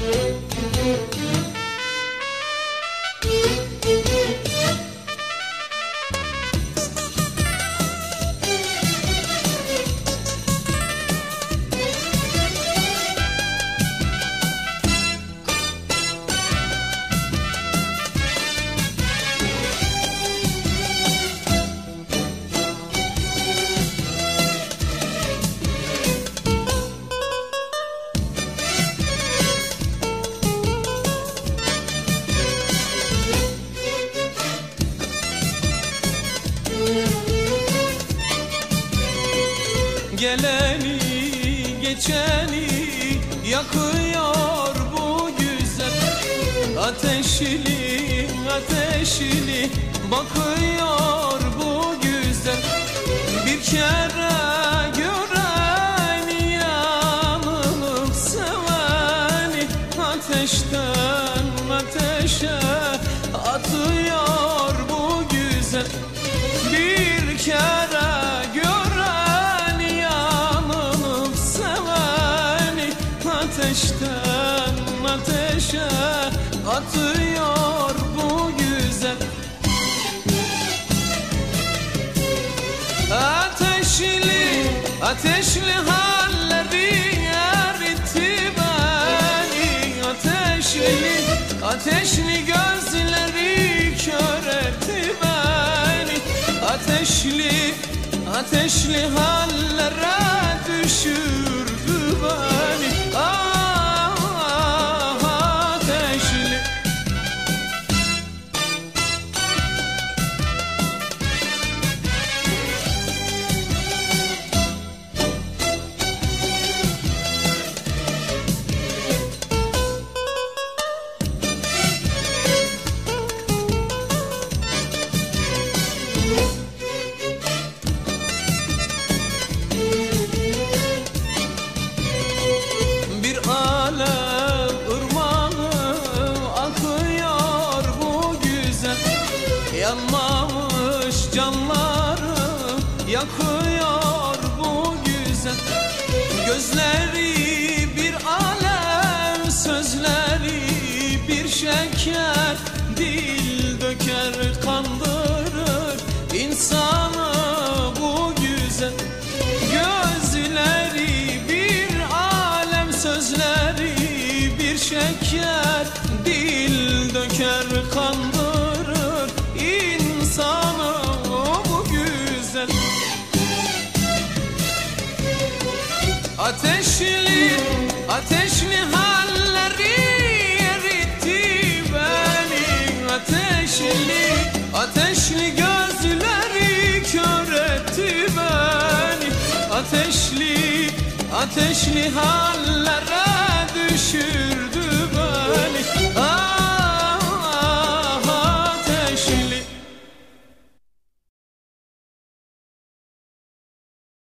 Geleni geçeni yakıyor bu güzel, ateşli ateşli bakıyor bu güzel. Bir kere göreni yanılıp seveni ateşten ateşe atıyor bu güzel. Bir kere ateşten ateşe atıyor bu güzel. Ateşli ateşli halleri eritti beni, ateşli ateşli gözleri kör etti beni. Ateşli ateşli hallere düşürdü beni. Yanmamış canları yakıyor bu güzel. Gözleri bir alem, sözleri bir şeker, dil döker kandırır insanı bu güzel. Gözleri bir alem, sözleri bir şeker, dil döker kandırır insanı bu güzel. Ateşli ateşli halleri eritti beni, ateşli ateşli gözleri kör etti beni. Ateşli ateşli hallere düşürdü beni.